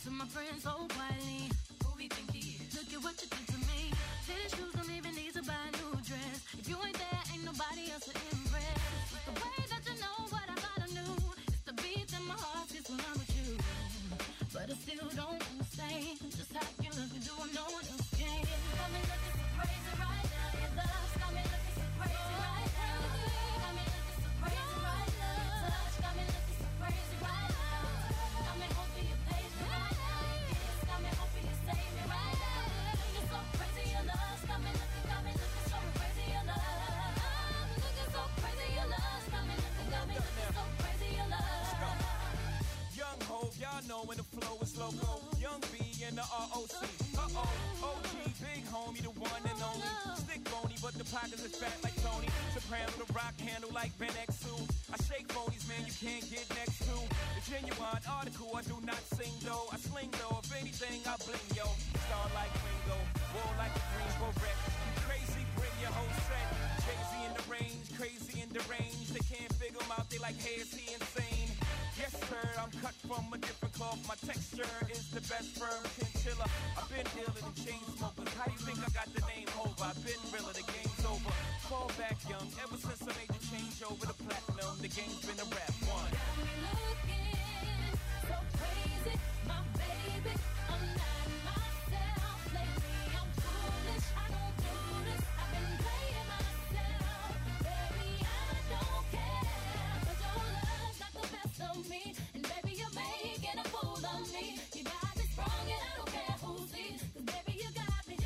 to my friends so quietly. Who he think he is? Look at what you did to me. Tennis shoes don't even need to buy a new dress. If you ain't there, ain't nobody else to impress. It's the way that you know what I thought I knew. It's the beat in my heart gets when I'm with you. But I still don't understand just how you look and do what no one else can. Got me looking so crazy right now. Your love's got me looking so crazy right now. Got me looking so crazy right now. Your touch got me looking so crazy right now. Got me hoping you page me right now. Your kiss got me hoping you save me right now. Looking so crazy, your love's got me looking so crazy, your love. Looking so crazy, your love's got me looking so crazy, your love. Young Hov, y'all know when the flow is loco. Young B and the ROC. Uh-oh, OG, big homie, the one and only. Stick bony, but the pockets is fat like Tony. Soprano, the rock handle like Ben X2. I shake phonies, man, you can't get next to. The genuine article, I do not sing though. I sling though, if anything, I bling yo. Star like Ringo, war like a Greensboro wreck. Crazy, bring your whole set. Jay-Z in the range, crazy in the range. They can't figure him out, they like, hey, is he insane? Yes, sir, I'm cut from a different cloth. My texture is the best firm chinchilla. I've been dealing in chain smokers. How you think I got the name over? I've been realer, the game's over. Fall back young, ever since I made the change over to platinum, the game's been a rap one. Got me looking so crazy, my baby. I'm not myself lately. I'm foolish, I don't do this. I've been playing myself, baby. I don't care, but your love's got the best of me, and baby you're making a fool of me. You got me strong and I don't care who sees, 'cause baby you got me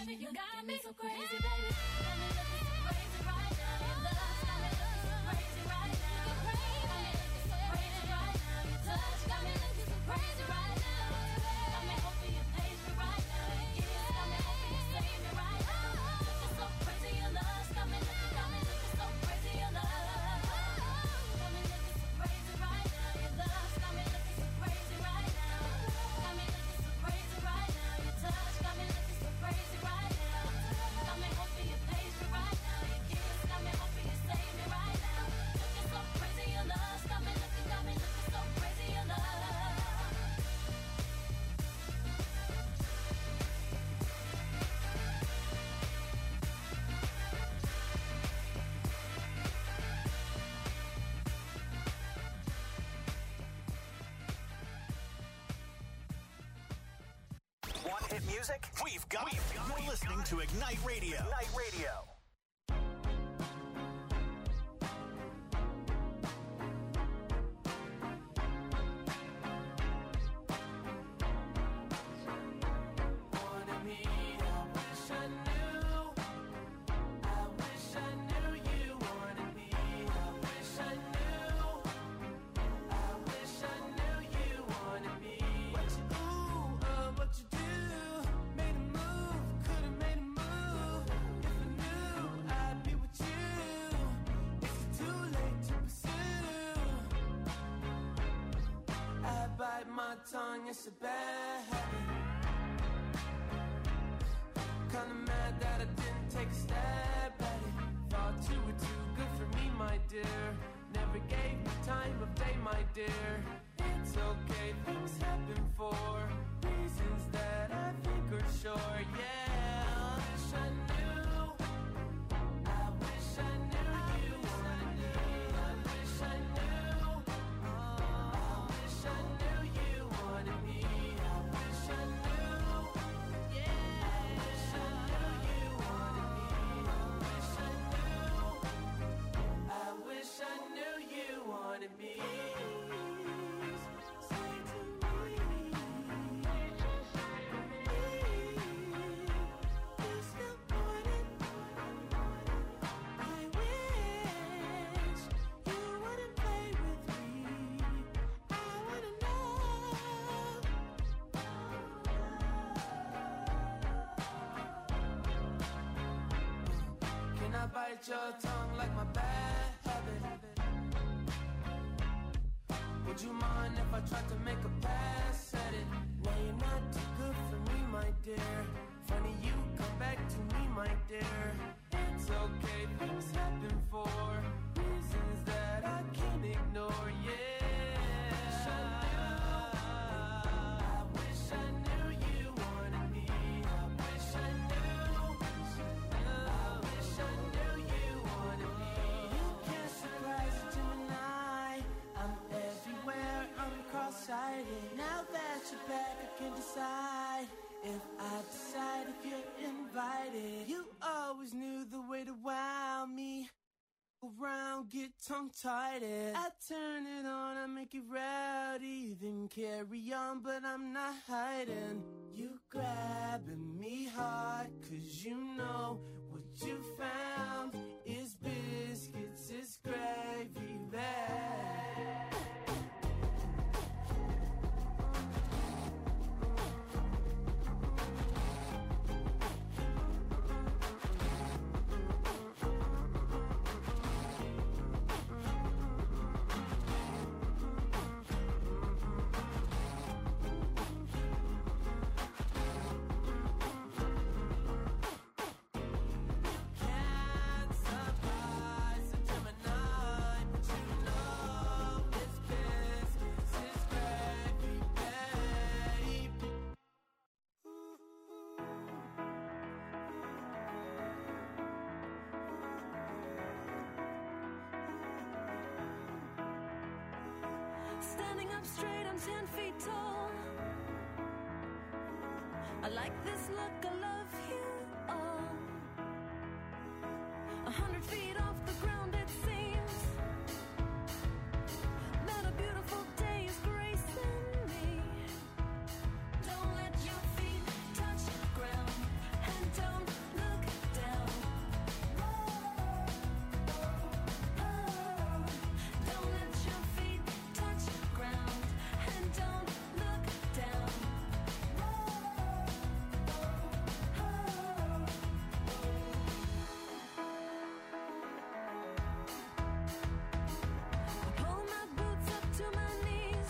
so crazy, baby. Got me looking so crazy right now. Your love's got me looking so crazy right now. Got me looking so crazy right now. Your touch got me looking so crazy right now. Got me hoping you page me right now. Your kiss got me hoping you save me right now. Looking so crazy, your love's got me looking so crazy, your love. Got me looking so crazy right now. Your love's got me looking so crazy right now. Got me looking so crazy right now. Your touch got me looking so crazy right now. Got me hoping you page me right now. Your kiss got me hoping you save me right now. Looking so crazy, your love's got me looking so crazy, your love. Want hit music? We've got it. You're listening to Ignite Radio. Ignite Radio. Tongue, it's a bad habit. Kinda mad that I didn't take a stab at it. Thought you were too good for me, my dear. Never gave me time of day, my dear. It's okay, things happen for reasons that I think are sure, yeah. I wish I knew. I wish I knew you. I wish I knew. I wish I knew you wanted me. I wish I knew. Yeah. I wish I knew you wanted me. I wish I knew. I wish I knew you wanted me. Say to me. Disappointed. I wish you wouldn't play with me. I wanna know. Can I bite your tongue like my bad habit? Would you mind if I tried to make a pass at it? No, you're not too good for me, my dear. Funny you come back to me, my dear. It's okay, things happen for reasons that I can't ignore, yeah. I wish got your back, I can decide. If I decide if you're invited. You always knew the way to wow me. Around, get tongue-tied. I turn it on, I make it rowdy. Then carry on, but I'm not hiding. You grabbing me hard, 'cause you know what you found is biscuits, is gravy bag. Standing up straight, I'm 10 feet tall. I like this look, I love you all. 100 feet off the ground it seems that a beautiful day is gracing me. Don't let your feet touch the ground and don't look down. Don't let your feet touch the ground and don't look down. Pull my boots up to my knees.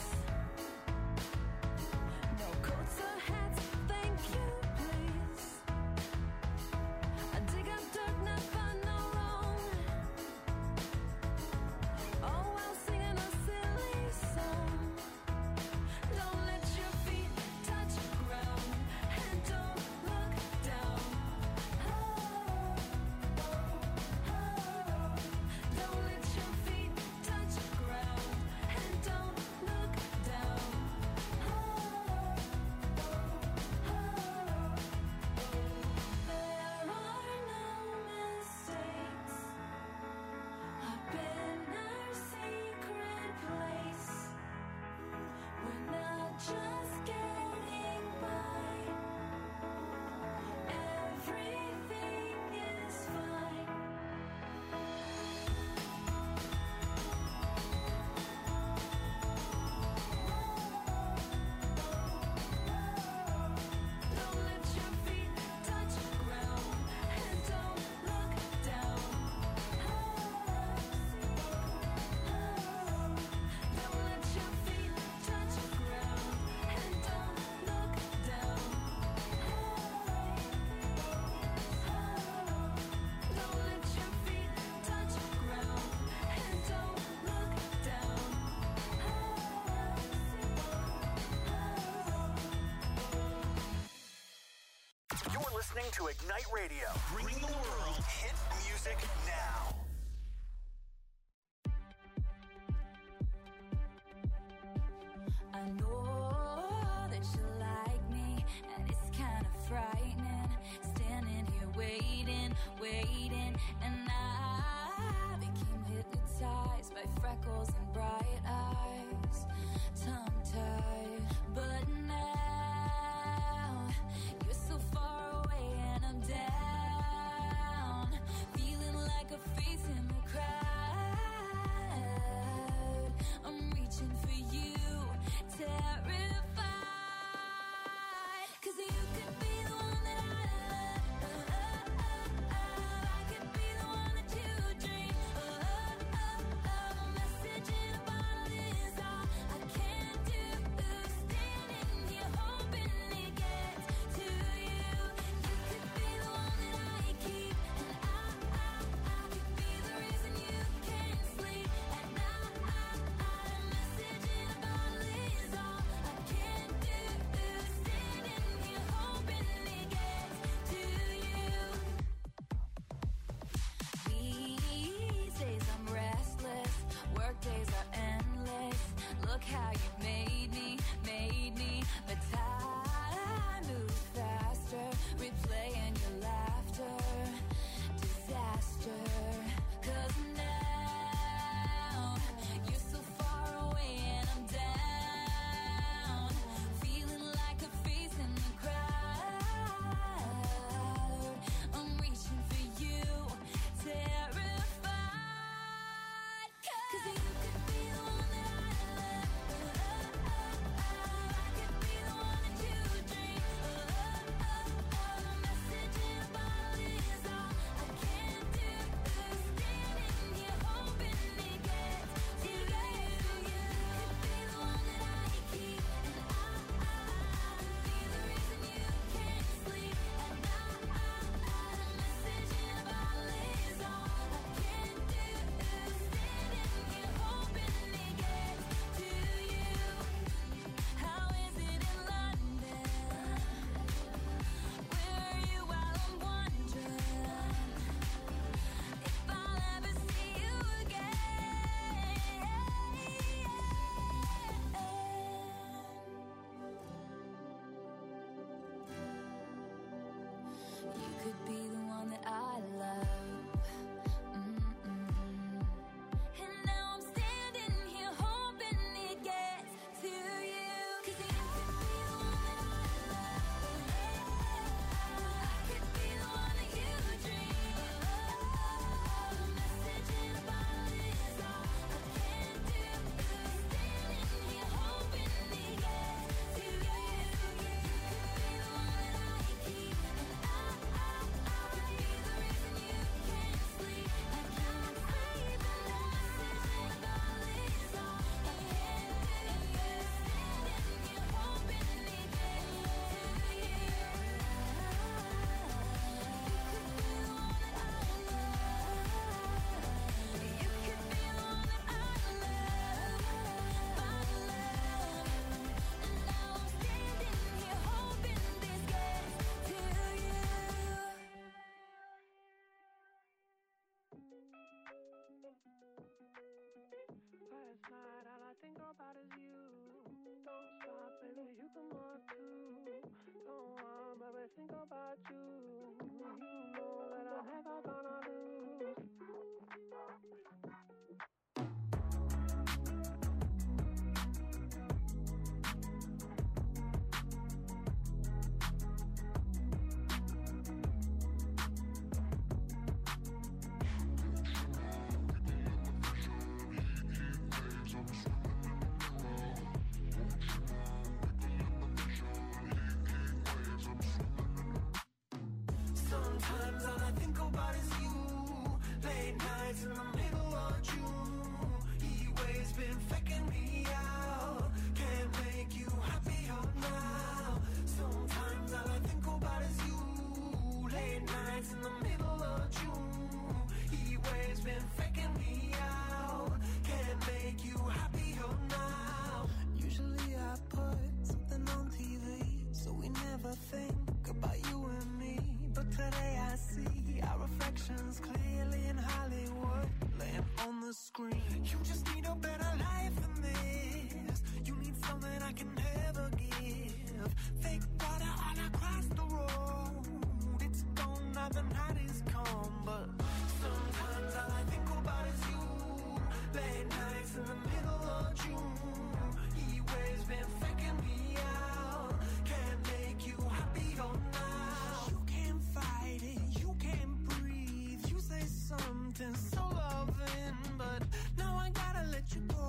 No coats or hats, thank you, please. I dig up dirt, not find no wrong. All while singing a silly song. Don't let your feet touch the ground and don't look down. Don't let your feet touch the ground and don't look down. There are no mistakes. I've been our secret place. We're not just getting by. Everything is fine. Don't let your feet touch the ground and don't look down. Don't let your feet touch the ground and don't look down. Don't let your feet touch the ground and don't look down. You're listening to Ignite Radio, bringing the world hit music now. I know that you like me, and it's kind of frightening. Standing here waiting, and I became hypnotized by freckles and bright eyes, tongue-tied. But now you're so far away, and I'm down, feeling like a face in the crowd. I'm reaching for you, terrified, 'cause you could be the one that I love. I could be the one that you dream. A message in a bottle is you some more too. Don't always think about you. You know that I'm never gonna lose. Sometimes all I think about is you. Late nights in the middle of June. Heat waves been faking me out. Can't make you happier now. Sometimes all I think about is you. Late nights in the middle of June. Heat waves been faking me out. Can't make you happier now. Usually I put something on TV, so we never think about you and me. But today I see our reflections clearly in Hollywood, laying on the screen. You just need a better life than this. You need something I can never give. Fake water all across the road. It's gone now, the night is come. But sometimes all I think about is you. Late nights in the middle of June. Heat waves been faking me out. Can't make you happier now. You can't fight it, you can't breathe. You say something so loving, but now I gotta let you go.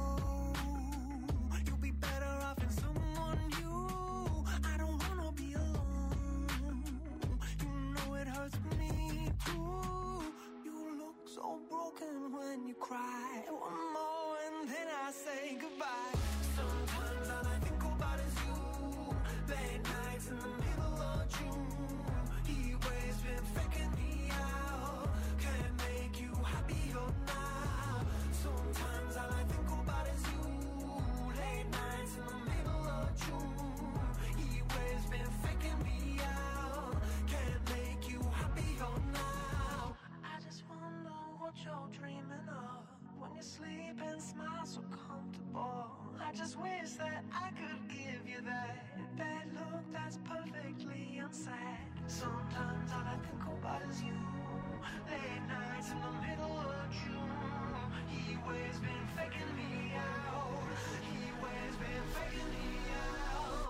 You'll be better off in someone new. I don't wanna be alone. You know it hurts me too. You look so broken when you cry. One more and then I say goodbye. Sometimes all I think about is you. Late nights in the middle of June. Heat waves been faking me out. Can't make you happier now. Sometimes all I think about is you. Late nights in the middle of June. Heat waves been faking me out. Can't make you happier now. I just wonder what you're dreaming of when you sleep and smile so comfortable. I just wish that I could give you that look that's perfectly unsaid. Sometimes all I think about is you. Late nights in the middle of June. Heat waves been faking me out. Heat waves been faking me out.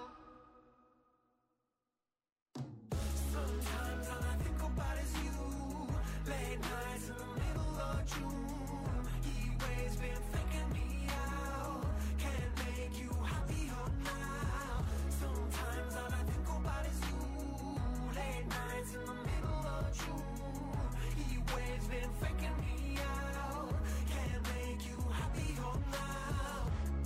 Sometimes all I think about is you. Late nights in the middle of June. Heat waves been faking me out. Can't make you happier now. Sometimes all I think about is you. Late nights in the middle of June. Heat waves been faking me out. Can't make you happier now.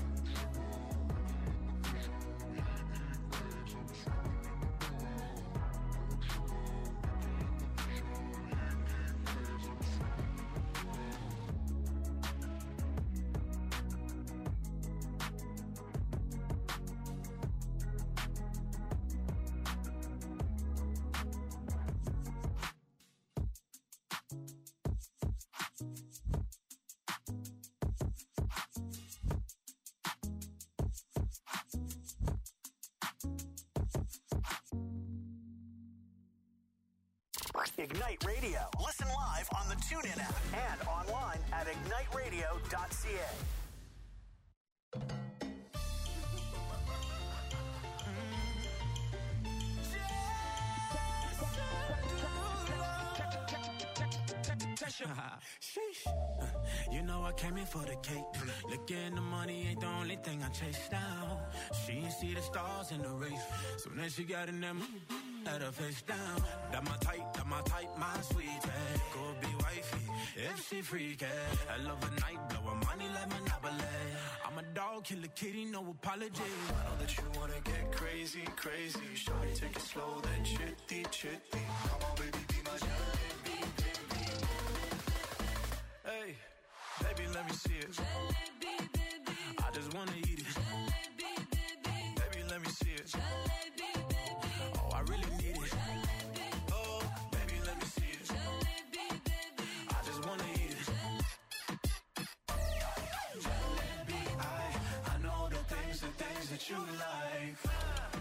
Ignite Radio. Listen live on the TuneIn app and online at igniteradio.ca. Sheesh. You know I came in for the cake. Looking the money ain't the only thing I chase down. She ain't see the stars in the race. So then she got in them, had her face down. That my type, my sweetie. Could be wifey if she freaky. I love a night, blowin' money like Monopoly. I'm a dog, kill a kitty, no apology. I know that you wanna get crazy, crazy. Shawty, take it slow, then chitty, chitty. Come on, baby, be my jalebi, baby. Hey, baby, let me see it. Jalebi, baby. I just wanna eat it. Jalebi, baby. Baby, let me see it. Jalebi, baby. Oh, I really need it. Jalebi. Oh, baby, let me see it. Jalebi, baby. I just wanna eat it. Jalebi, I know the things that you like.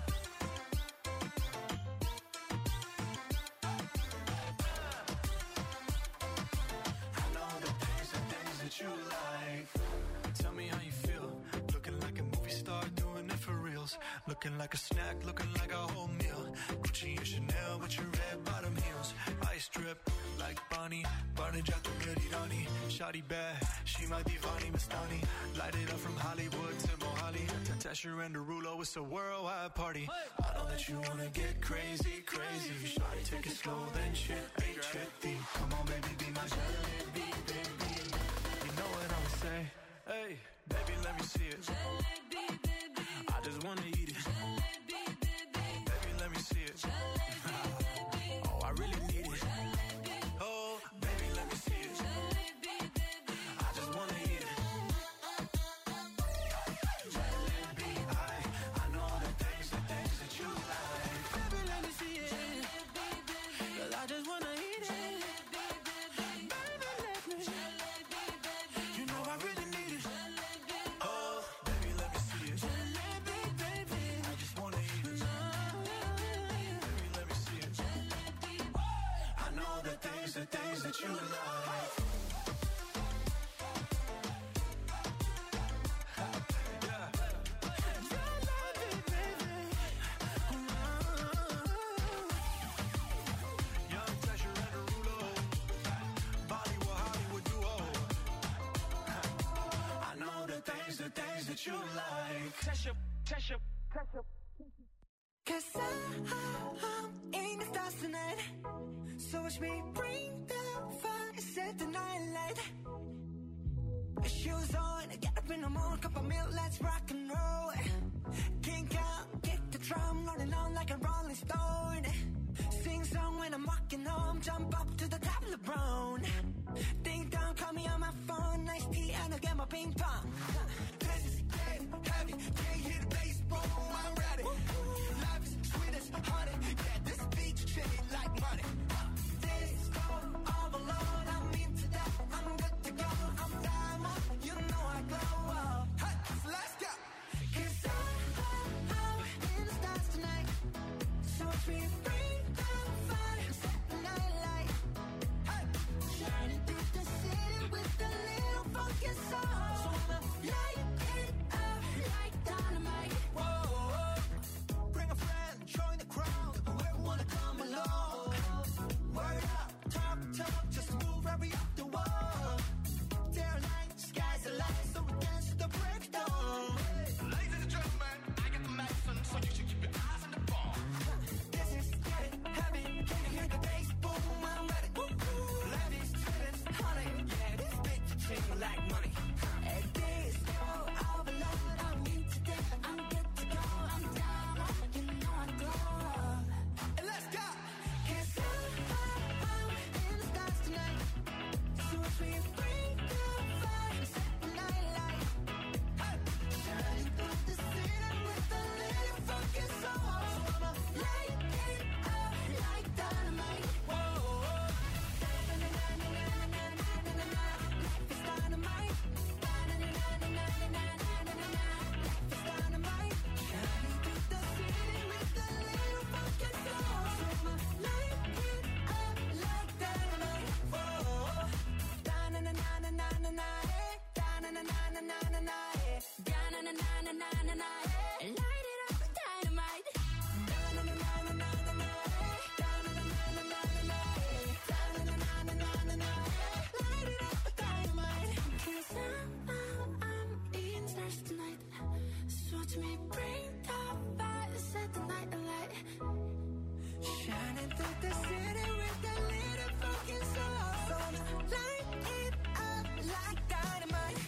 Looking like a snack, looking like a whole meal. Gucci and Chanel with your red bottom heels. Ice drip like Bonnie, Barney Jack the Rani. Shawty bad, she my divani Mastani. Light it up from Hollywood to Mohali. Tesher and Derulo, it's a worldwide party. I know that you wanna get crazy, crazy. Shawty, take it slow, then chitty, chitty. Come on, baby, be my jalebi, baby. You know what I'ma say? Hey, baby, let me see it. I just wanna eat it. Baby, let me see it. Oh, I really need it. Oh, baby, let me see it. I just wanna eat it. Jalebi, I know the things that you like. Baby, let me see it. 'Cause I just wanna eat it. Baby, let me. You know I really need it. Oh, baby, let me see it. I just wanna eat it. Baby, let me see it. I know the things that you like. Young Tesher and Derulo, Bollywood, Hollywood duo. I know the things that you like. Tesher. Cause I'm in the stars tonight. So watch me bring the fire, set the night light. Shoes on, get up in the morning, cup of milk, let's rock and roll. Kink out, kick the drum, rolling on like a rolling stone. Sing song when I'm walking home, jump up to the top of the brown. Ding dong, call me on my phone, nice tea and I'll get my ping pong. This is getting heavy, can't hear the bass, boom, I'm ready. Life is sweet as honey, yeah, this beach chain like money. This all alone, I'm into that, I'm good to go, I'm diamond, you know I glow up. Hey, so let's go. 'Cause I'm in the stars tonight, so watch me bring the fire, set the night light. Hey, shining through the city with a little funky soul. So I'ma light it up like dynamite. Whoa, bring a friend, join the crowd, whoever wanna come along. Word up, talk, just move right up the wall. There are lights, skies are light, so we dance to the break of dawn. Ladies and gentlemen, I got the medicine, so you should keep your eyes on the ball. This is getting heavy, can you hear the bass? Boom, I'm ready. Life is sweet as honey, yeah, this bitch treat me like money. And this all overload, I'm into that, I'm good to go, I'm down, you know I glow up. And let's go. 'Cause I'm in the stars tonight, so watch me bring the fire, set the night light. Hey, shining through the city with a little funky soul. So I'ma light it up like dynamite. Whoa, life is dynamite. Life is dynamite. Shining through the city with a little funky soul. So I'ma light it up like dynamite. Whoa, light it up with dynamite. Light it up with dynamite. 'Cause I'm in stars tonight, so watch me bring the fire, set the night alight. Shining through the city with a little fucking soul. So light it up like dynamite.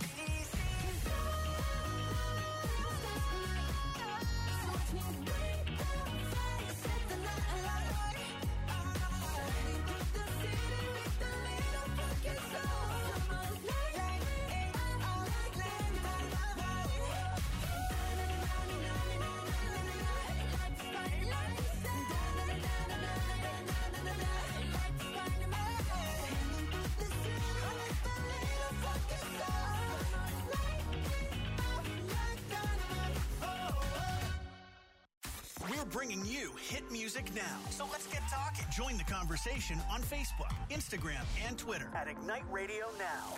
So watch me bring the fire, set the night alight. Shining through the city with a little fucking soul. So light it up like dynamite. We're bringing you hit music now. So let's get talking. Join the conversation on Facebook, Instagram, and Twitter at Ignite Radio Now.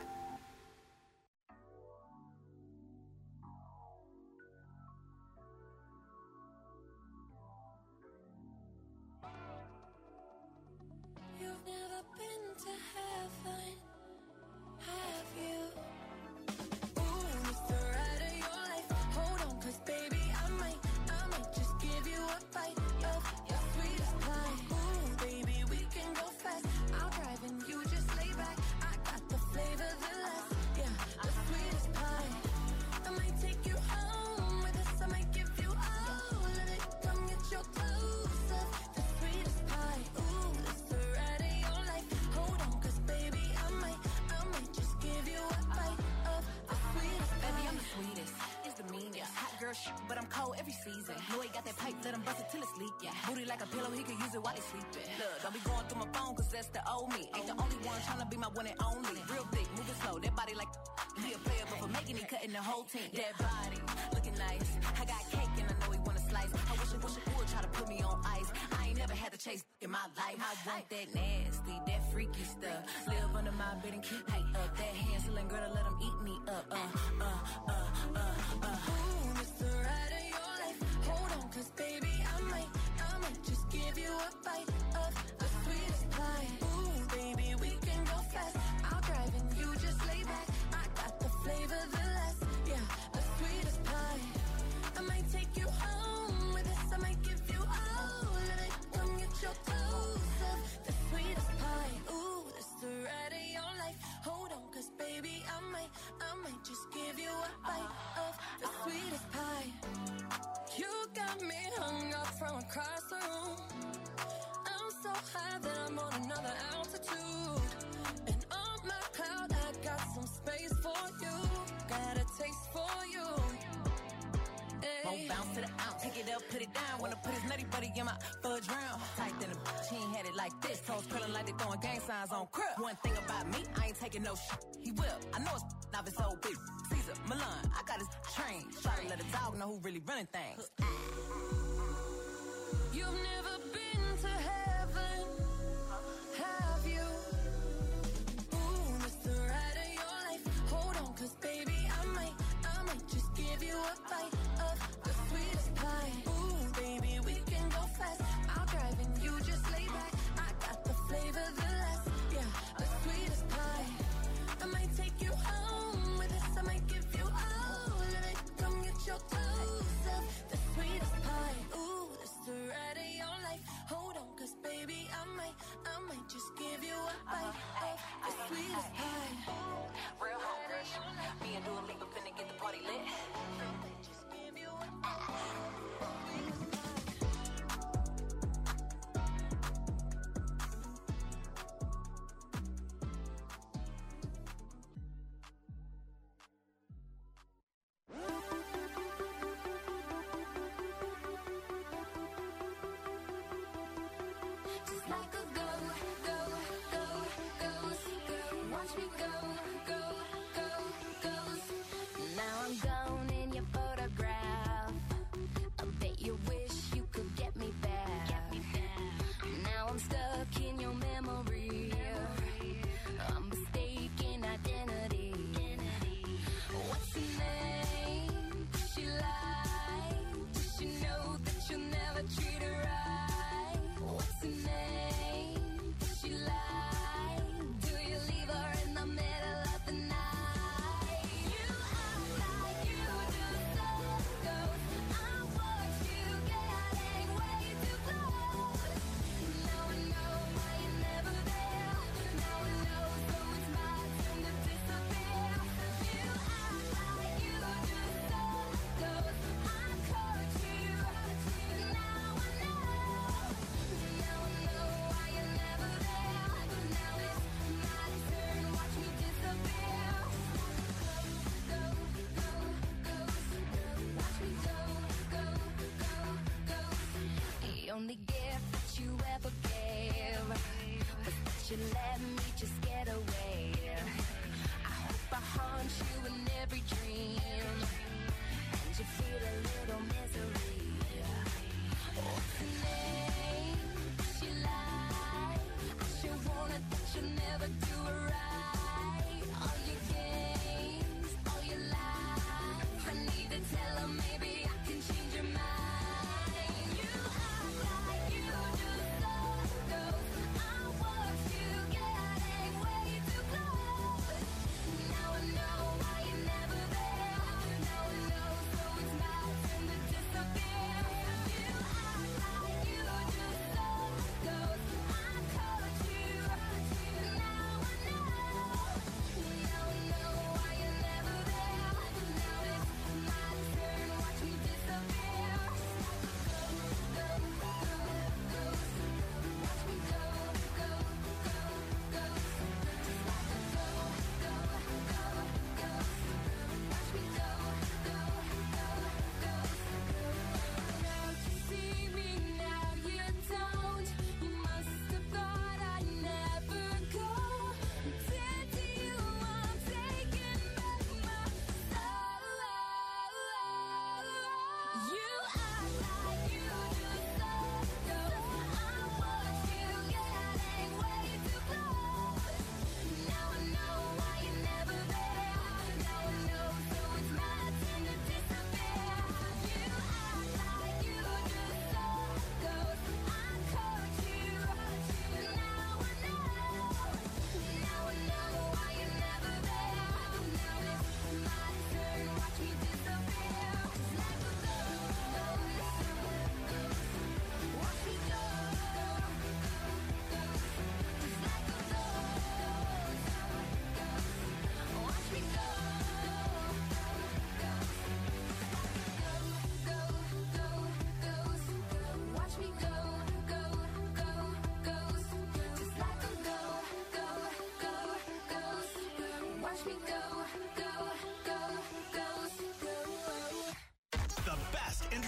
girl shit, but I'm cold every season. Know he got that pipe, let him bust it till it's leak, yeah. Booty like a pillow, he could use it while he's sleeping. Look, don't be going through my phone, cause that's the old me. Ain't the only one tryna be my one and only. Real thick, moving slow, that body like he a player, but for making it, cutting the whole team. That body, looking nice. I got cake and I know he wanna slice. I wish it would try to put me on ice. I ain't never had to chase in my life. I want that nasty, that freaky stuff. Live under my bed and keep me up. That hand-selling girl to let him eat me up. Ooh, it's the ride of your life. Hold on, cause baby, I might just give you a bite of the sweetest pie. Ooh, baby, we can go fast. I'll drive and you just lay back. I got the flavor, the last, yeah, the sweetest pie. I might take you home with us. I might give you all of it. Come get your dose of the sweetest pie. Ooh, it's the ride of your life. Hold on, cause baby, I might just give you a bite of the sweetest pie. You got me hung up from across the room. I'm so high that I'm on another altitude. And on my cloud, I got some space for you. Got a taste for you. Won't bounce to the ounce, pick it up, put it down. Wanna put his nutty buddy in my fudge round. Tight than a bitch, he ain't had it like this. Toes curling like they throwing gang signs on crib. One thing about me, I ain't taking no shit. He will, I know it's not his old bitch. Caesar, Milan, I got his train. Try to let a dog know who really running things. You've never been to heaven, have you? Ooh, it's the ride of your life. Hold on, cause baby, I might just give you a bite of the sweetest pie. Ooh, baby, we can go fast. I'll drive and you just lay back. I got the flavor, the last, yeah, the sweetest pie. I might take you home with us. I might give you all of it. Come get your dose of the sweetest pie. Ooh, it's the ride of your life. Hold on, cause baby, I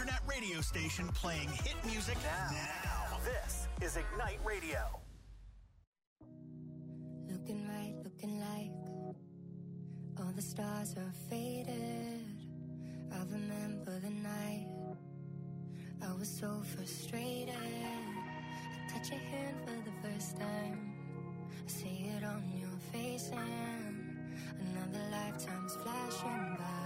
internet radio station playing hit music now. This is Ignite Radio. Looking right, looking like all the stars are faded. I remember the night I was so frustrated. I touch your hand for the first time. I see it on your face and another lifetime's flashing by.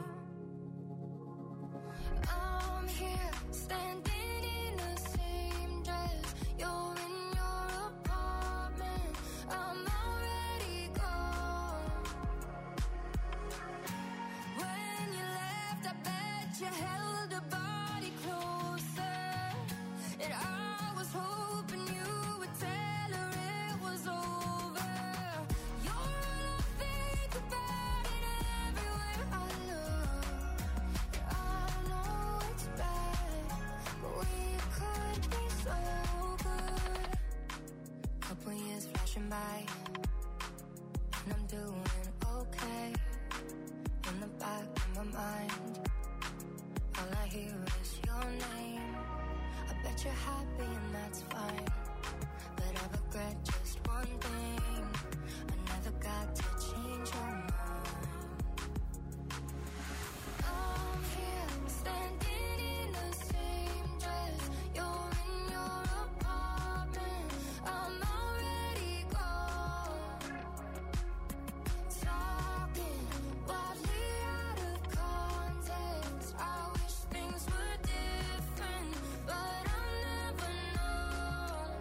I'm here, standing in the same dress. You're in your apartment. I'm already gone. When you left, I bet you held a body closer. And I was hoping you would tell her it was over. You're all I think about and everywhere I look. I know it's bad, but we could be so good. Couple years flashing by, and I'm doing okay. In the back of my mind, all I hear is your name. I bet you're happy and that's fine, but I regret just one thing. I never got to change your mind. I'm here, standing in the same dress. You're in your apartment. I'm already gone. Talking wildly out of context. I wish things were different, but I'll never know.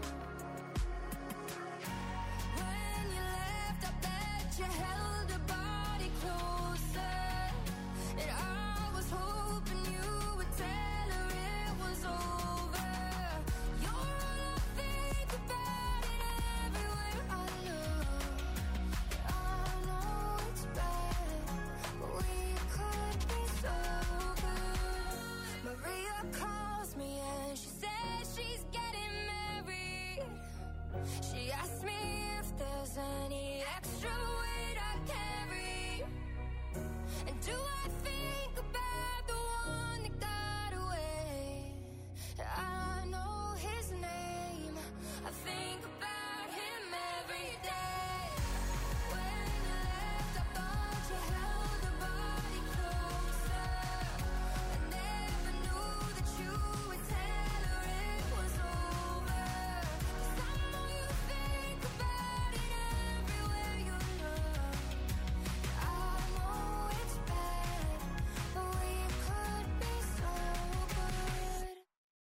When you left, I bet you held a body closer. And I was hoping you would tell her it was over. You're all I think about and everywhere I look. I know it's bad, but we could be so good. Maria calls me and she says she's getting married. She asked me if there's any extra weight I carry. And do I think about the one that got away? I know his name. I think about him every day. When you left, I thought you held a body closer. I never knew that you would tell her it was over. 'Cause I know you think about it everywhere you look. I know it's bad, but we could be so good.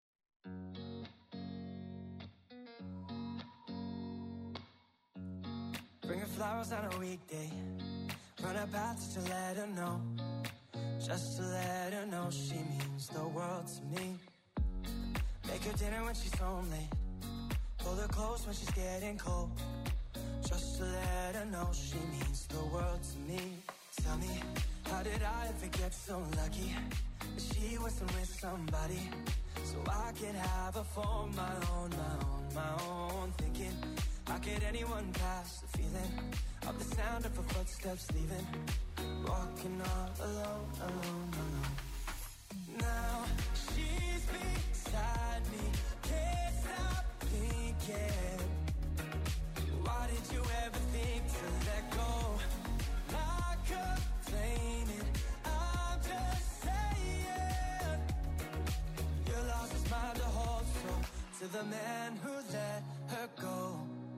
Bring her flowers on a weekday. Run her paths to let her know. Just to let her know she means the world to me. Make her dinner when she's home late. Pull her close when she's getting cold. Just to let her know she means the world to me. Tell me, how did I ever get so lucky that she wasn't with somebody so I could have her for my own, my own. Thinking, how could anyone pass the feeling of the sound of her footsteps leaving? Walking all alone, alone, alone. Now she's beside me, can't stop thinking. Why did you ever think to let go? Not complaining, I'm just saying. You lost his mind to hold so to the man who let her go.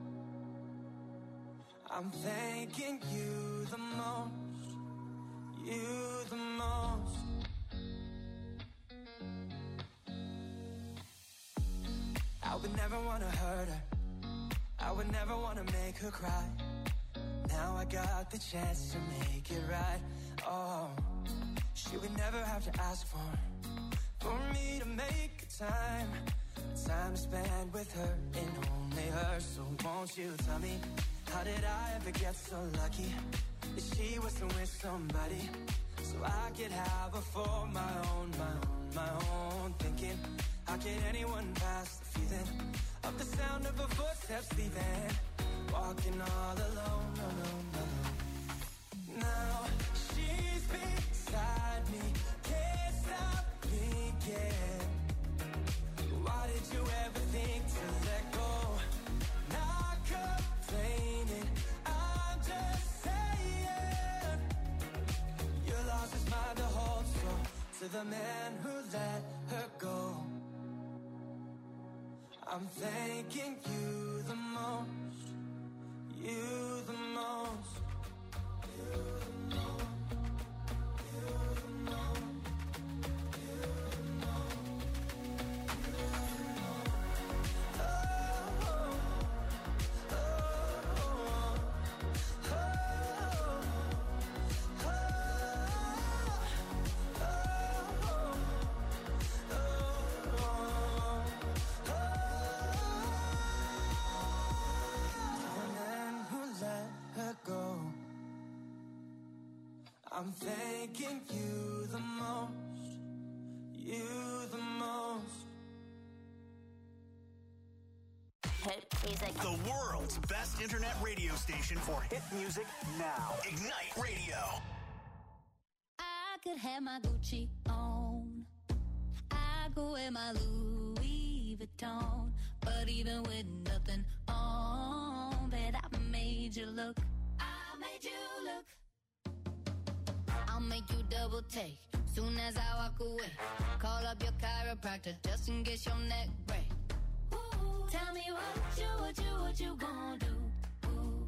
I'm thanking you the most, you the most. I would never wanna hurt her, I would never wanna make her cry. Now I got the chance to make it right. Oh, she would never have to ask for me to make a time to spend with her and only her. So won't you tell me, how did I ever get so lucky that she wasn't with somebody so I could have her for my own, my own. Thinking, how could anyone pass the feeling of the sound of her footsteps leaving? Walking all alone, alone, alone. Now she's beside me, can't stop thinking. the man who let her go. I'm thanking you the most, you the most, you the most, you the most, you the most, you the most. Oh, oh, oh, oh, oh, I'm thanking you the most, you the most. Hit music. The world's best internet radio station for hit music now. Ignite Radio. I could have my Gucci on, I could wear my Louis Vuitton, but even with nothing on, bet I made you look. I made you look. I'll make you double take soon as I walk away. Call up your chiropractor just in case your neck break. Ooh, tell me what you gonna do? Ooh.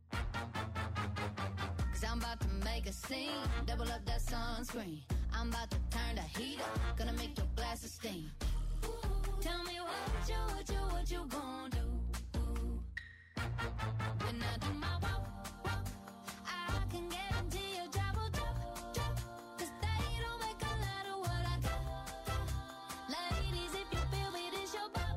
'Cause I'm about to make a scene, double up that sunscreen. I'm about to turn the heat up, gonna make your glasses steam. Ooh, tell me what you gonna do? Ooh. When I do my walk, I can guarantee your job will drop. 'Cause they don't make a lot of what I got. Ladies, if you feel me, this your pop.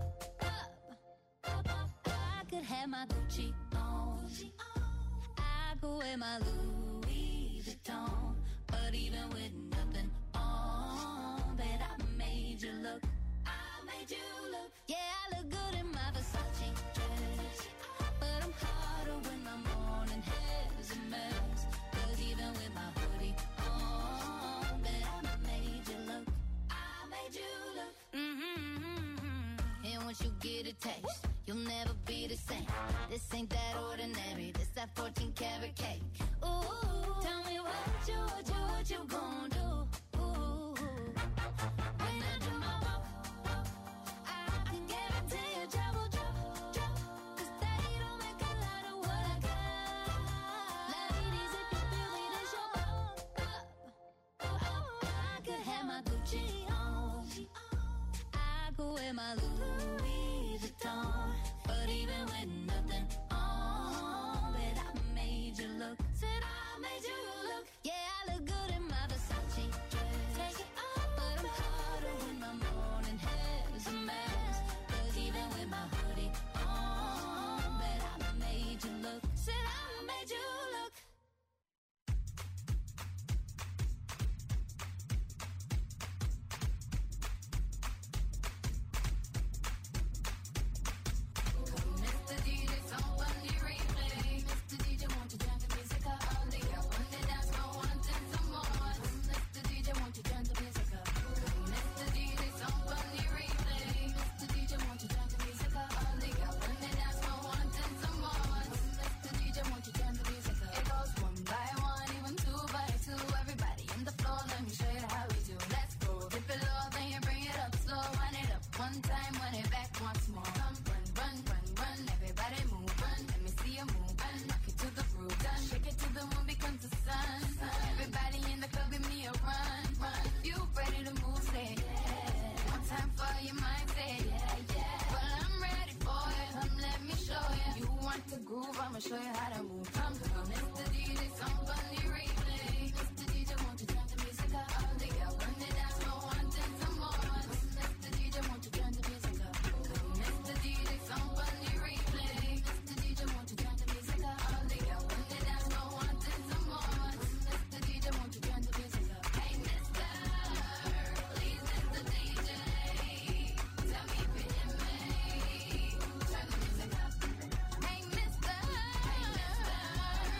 I could have my Gucci on, I could wear my Louis Vuitton, but even with nothing on, bet I made you look. I made you look. Yeah, I look good in my Versace dress, but I'm hotter when my morning hair's a mess. 'Cause even with my hoodie on, bet I made you look. I made you look. And once you get a taste, you'll never be the same. This ain't that ordinary, this that 14 karat cake. Ooh, tell me what you gonna do? Ooh, when I do my walk, I can guarantee your job will drop. 'Cause they don't make a lot of what I got. Ladies, if you feel me, this your pop. I could have my Gucci on, I could wear my Louis Vuitton, but even with nothing on, bet I made you look. Said I made you look. Yeah, I look good in my Versace dress. Take it off, but I'm hotter when my morning hair's a mess. 'Cause even with my hoodie on, bet I made you look. Said I made you look. Mr. DJ, somebody replay. Mr. DJ, won't you turn the music up? They got one that dance for wanting some more. Mr. DJ, won't you turn the music up? Mr. DJ, somebody replay. Mr. DJ, won't you turn the music up? They got one that dance for wanting some more. Mr. DJ, won't you turn the music up? It goes one by one, even two by two. Everybody in the floor, let me show you how we do. Let's go. Dip it low, then you bring it up slow. Run it up one time, run it back once more. Come run, run, run, run. Everybody move, run. Let me see you move, run. Rock it to the groove, done. Shake it to the moon becomes the sun. Everybody in the club, give me a run, run. You ready to move, say yeah. One time for your mind, say yeah, yeah. Well, I'm ready for it. Come, let me show you. You want to groove, I'ma show you how to move. Come, Mr. DJ, somebody replay. Mr. DJ, won't you turn the music up? They got one that dance for wanting some more. Mr. DJ, won't you turn the music up? Mr. DJ, somebody replay. Mr. DJ, won't you turn the music up? They got one that dance for wanting some more. Mr. DJ, won't you turn the music up? Hey, mister, please, Mr. DJ, tell me if you hear me. Turn the music up. Hey, mister,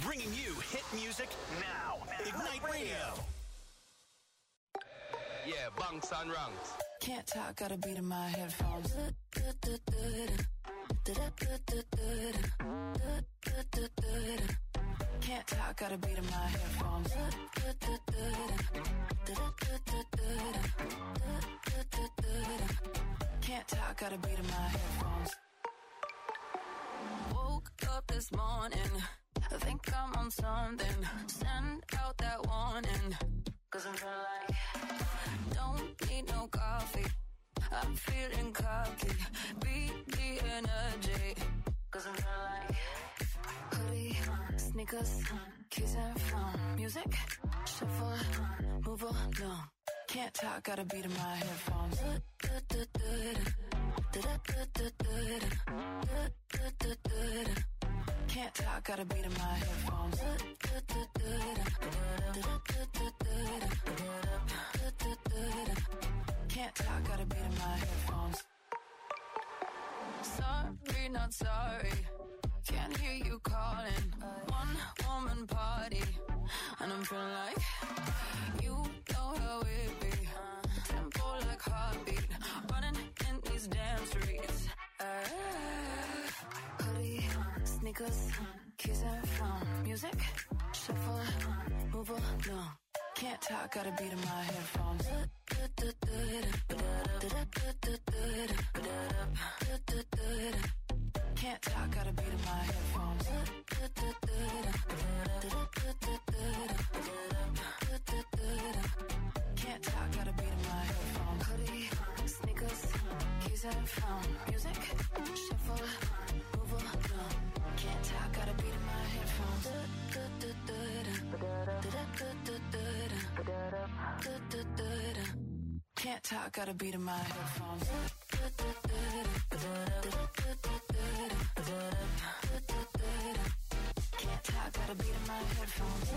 Bringing you hit music now. Ignite Radio. Yeah, bunks and ranks. Can't talk, got a beat in my headphones. Can't talk, got a beat in my headphones. Can't talk, got a beat in my headphones. Woke up this morning, I think I'm on something. Send out that warning, 'cause I'm feeling like don't need no coffee. I'm feeling cocky, beat the energy, 'cause I'm feeling like hoodie, sneakers, keys and phone, music, shuffle, move along. Can't talk, got a beat in my headphones. Can't talk, got a beat in my headphones. Can't talk, got a beat in my headphones. Sorry, not sorry. Can't hear you calling. One woman party, and I'm feeling like you know how it be. Tempo like heartbeat, running in these damn streets. Hoodie, sneakers, keys and phone, music, shuffle, move along. Can't talk, got a beat in my headphones. Can't talk, got a beat in my headphones. Can't talk, got a beat in my headphones. Hoodie, sneakers, keys and phone, music, shuffle, move along. Can't talk, got a beat in my headphones. Can't talk, got a beat in my headphones. Can't talk, got a beat in my headphones.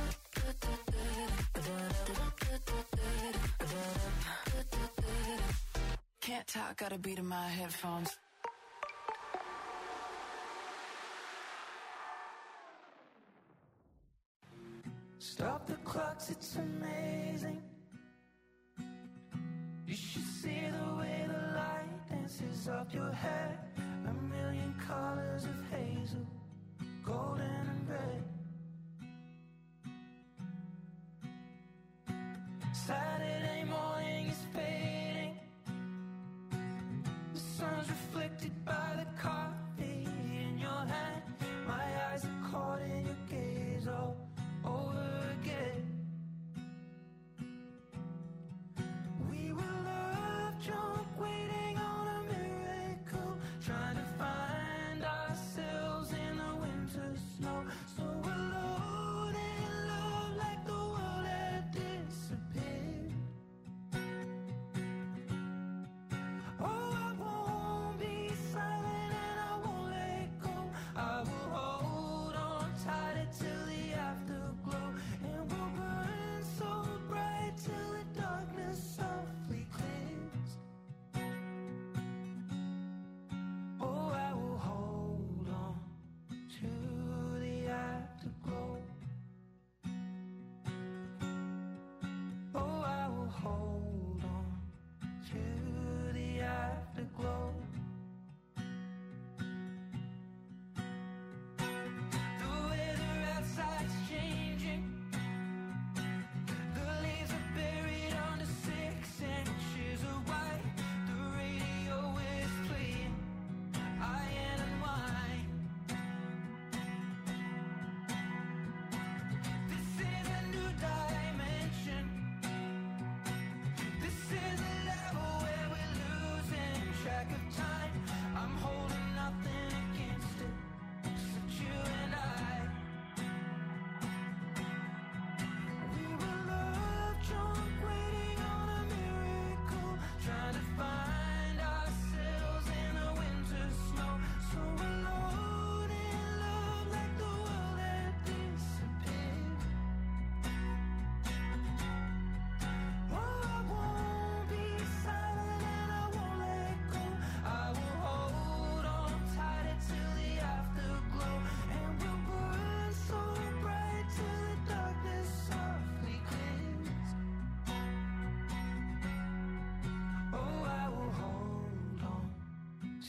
Can't talk, got a beat in my headphones. Stop the clocks, it's amazing. You should see the way the light dances up your hair. A million colors of hazel, golden and red. Saturday morning is fading. The sun's reflected by the coffee in your hand. My eyes are caught in your gaze all over again. We were love drunk, waiting on a miracle, trying to find ourselves in the winter snow. So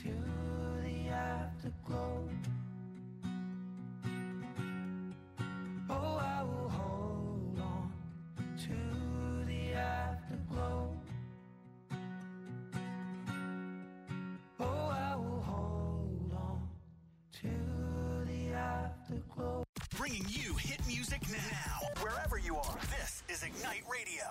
to the afterglow. Oh, I will hold on to the afterglow. Oh, I will hold on to the afterglow. Bringing you hit music now, wherever you are. This is Ignite Radio.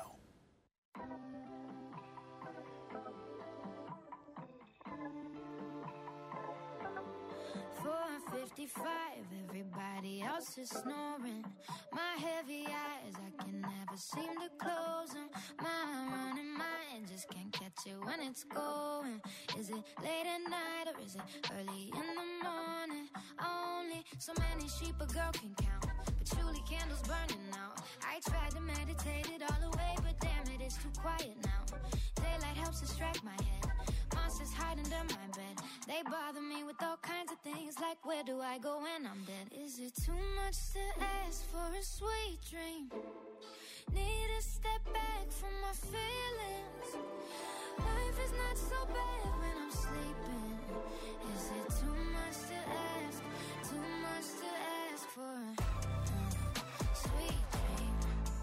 4:55, everybody else is snoring. My heavy eyes, I can never seem to close them. My running mind just can't catch it when it's going. Is it late at night or is it early in the morning? Only so many sheep a girl can count, patchouli candles burning out. I tried to meditate it all away, but damn it, it's too quiet now. Daylight helps distract my head. Monsters hide under my bed. They bother me with all kinds of things, like where do I go when I'm dead? Is it too much to ask for a sweet dream? Need to step back from my feelings. Life is not so bad when I'm sleeping. Is it too much to ask? Too much to ask for a sweet dream?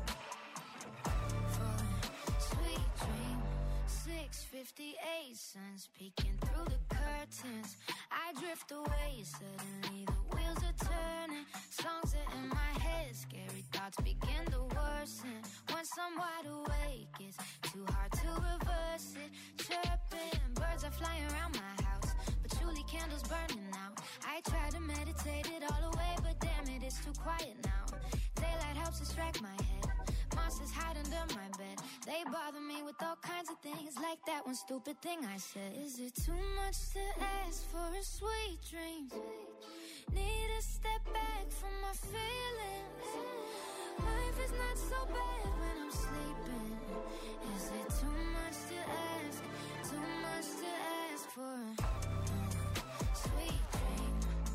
For a sweet dream. 6:58, sun's peeking through the curtains. I drift away, suddenly the wheels are turning. Songs are in my head, scary thoughts begin to worsen. Once I'm wide awake, it's too hard to reverse it. Chirping, birds are flying around my house, patchouli candles burning out. I try to meditate it all away, but damn it, it's too quiet now. Daylight helps distract my head. Monsters hide under my bed. They bother me with all kinds of things, like that one stupid thing I said. Is it too much to ask for a sweet dream? Need to step back from my feelings. Life is not so bad when I'm sleeping. Is it too much to ask? Too much to ask for a sweet dream?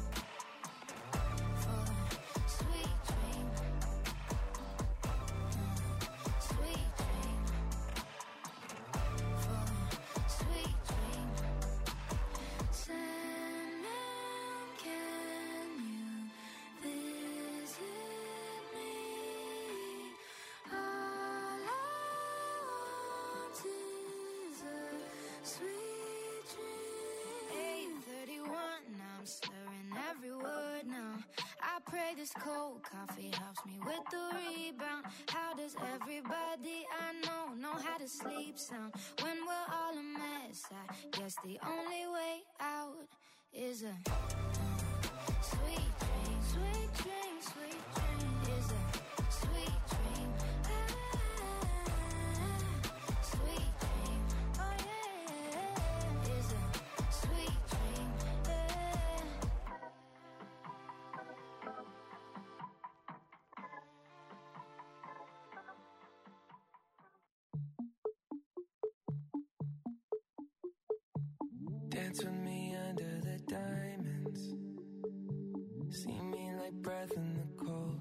For a sweet dream. Sweet dream. For a sweet dream. Sandman, can you visit me? All I want is a sweet dream. 8:31, now I'm slurring every word now. I pray this cold coffee helps me with the rebound. How does everybody I know how to sleep sound? When we're all a mess, I guess the only way out is a sweet dream. Sweet dream, sweet dream. Is a sweet dream. Sweet dream. Oh yeah. Is a sweet dream. Dance with me under the diamonds. See me like breath in the cold.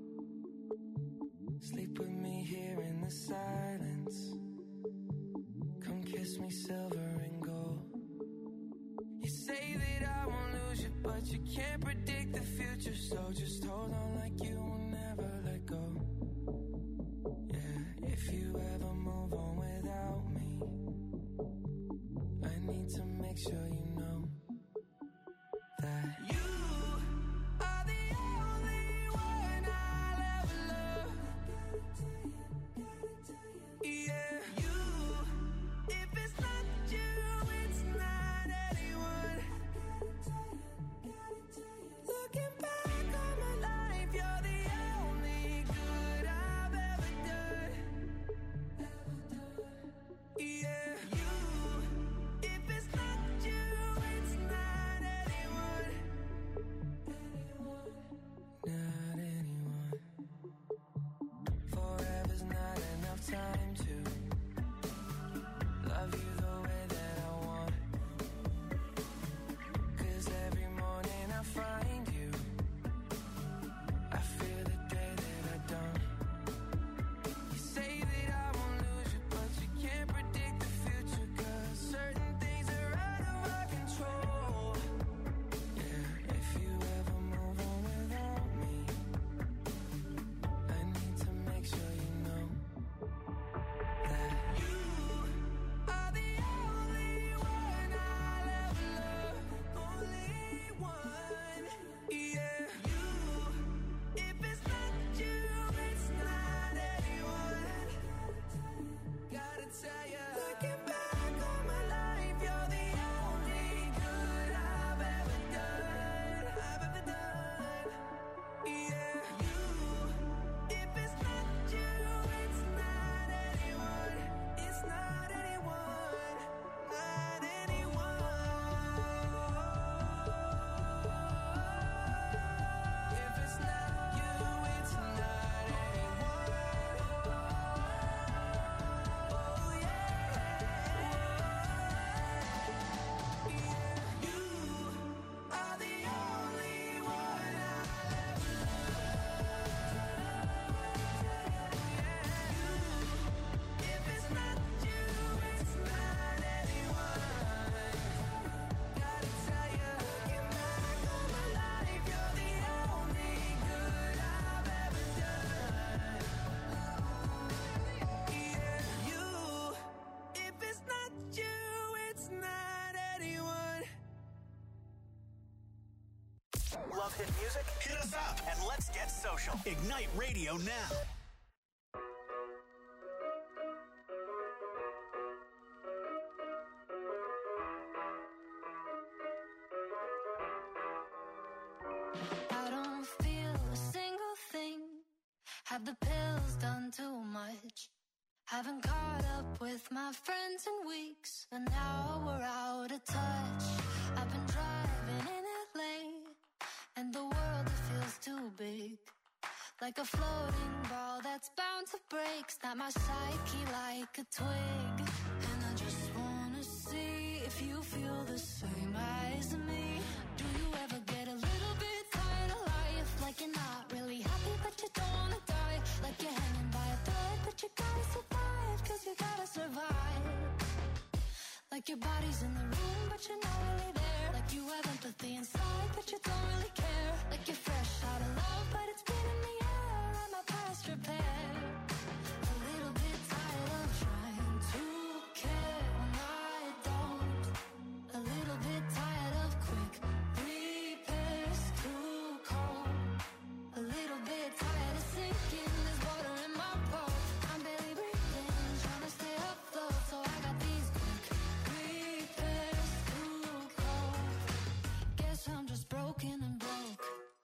Sleep with me here in the silence. Come kiss me silver and gold. You say that I won't lose you, but you can't predict the future. So just hold on like you will never let go. Yeah, if you ever move on without me, I need to make sure you know that you are the only one I'll ever love. Yeah, you. If it's not you, it's not anyone. Looking back on my life, you're the love hit music? Hit us up and let's get social. Ignite Radio now. I don't feel a single thing. Have the pills done too much? Haven't caught up with my friends in weeks, and now we're out of touch. I've been driving in LA, and the world it feels too big. Like a floating ball that's bound to break. Snap my psyche like a twig. And I just wanna see if you feel the same as me. Do you ever get a little bit tired of life? Like you're not really happy but you don't wanna die. Like you're hanging by a thread but you gotta survive. Cause you gotta survive. Like your body's in the room but you're not really there. Like you have empathy inside but you don't really care. Like you're fresh out of love but it's been in the air. I'm a past repair. A little bit tired of trying to care when I don't. A little bit tired of quick repairs too cold. A little bit tired of sinking. There's water in my boat. I'm barely breathing, trying to stay afloat. So I got these quick repairs too cold. Guess I'm just broken and broke.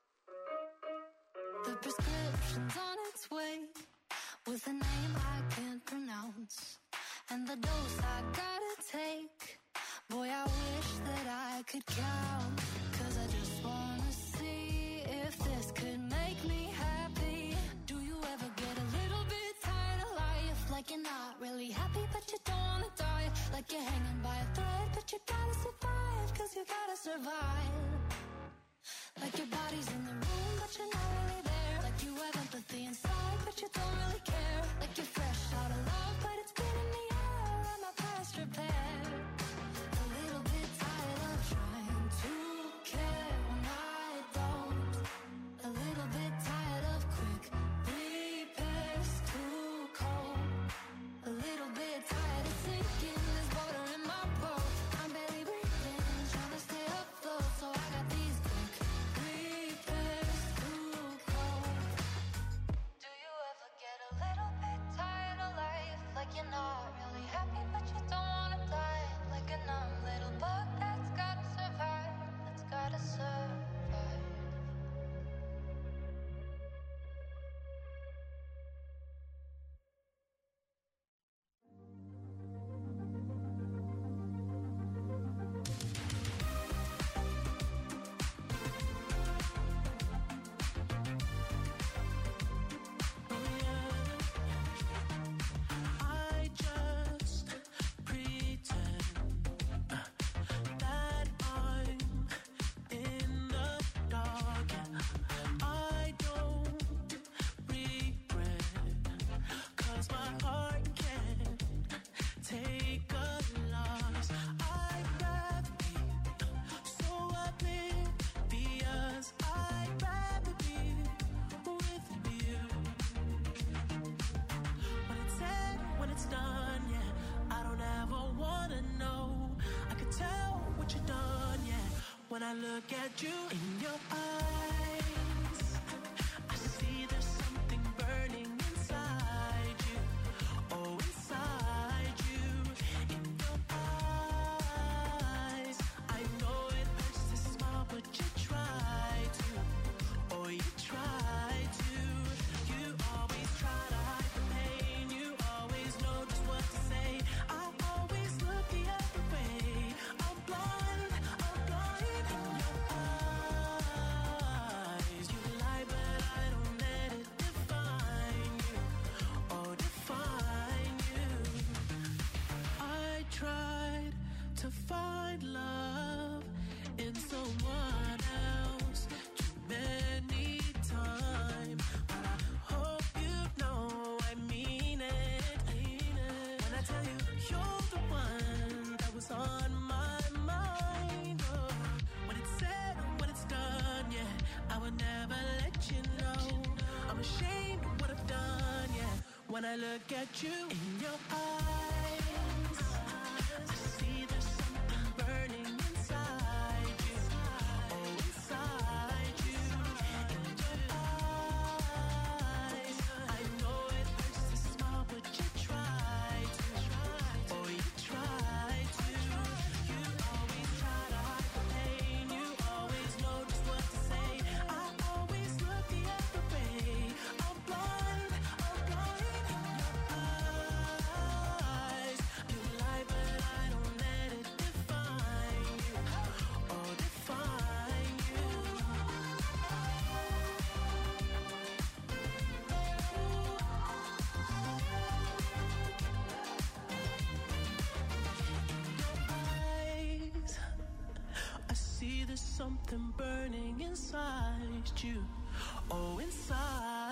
The prescription's on its way, with a name I can't pronounce, and the dose I gotta take. Boy, I wish that I could count. Cause I just wanna see if this could make me happy. Do you ever get a little bit tired of life? Like you're not really happy but you don't wanna die. Like you're hanging by a thread but you gotta survive. Cause you gotta survive. Like your body's in the room but you're not really there. Like you have empathy inside but you don't really care. Like you're fresh out of love but it's been in the air. I'm a past repair. A little bit tired of trying to care when I don't. A little bit tired of quick repairs too cold. A little bit tired of sinking. There's water in my boat. I'm barely breathing, trying to stay afloat. So I got these quick repairs too cold. Do you ever get a little bit tired of life? Like you're not really happy but you don't wanna die. Like a numb little bug that's gotta survive. That's gotta survive. I just pretend that I'm in the dark. I don't regret, cause my heart can't take a loss. I'd rather be so oblivious. I'd rather be with you. When it's said, when it's done, yeah, I don't ever wanna know. I can tell what you've done, yeah. When I look at you in your eyes, I see there's something burning inside you. Oh, inside you, in your eyes. I know it hurts to smile, but you try to. Oh, you try to. You always try to hide the pain. You always know just what to say. I always look the other way. I'm blind in your eyes. You lie, but I don't let it define you. Oh, define you. I tried to find love in someone else too many times, but I hope you know I mean it. When I tell you you're the one that was on my mind. Oh, when it's said and when it's done, yeah, I would never let you know. I'm ashamed of what I've done, yeah. When I look at you in your eyes, I see there's something burning inside you. Oh, inside you. there's something burning inside you. Oh, inside.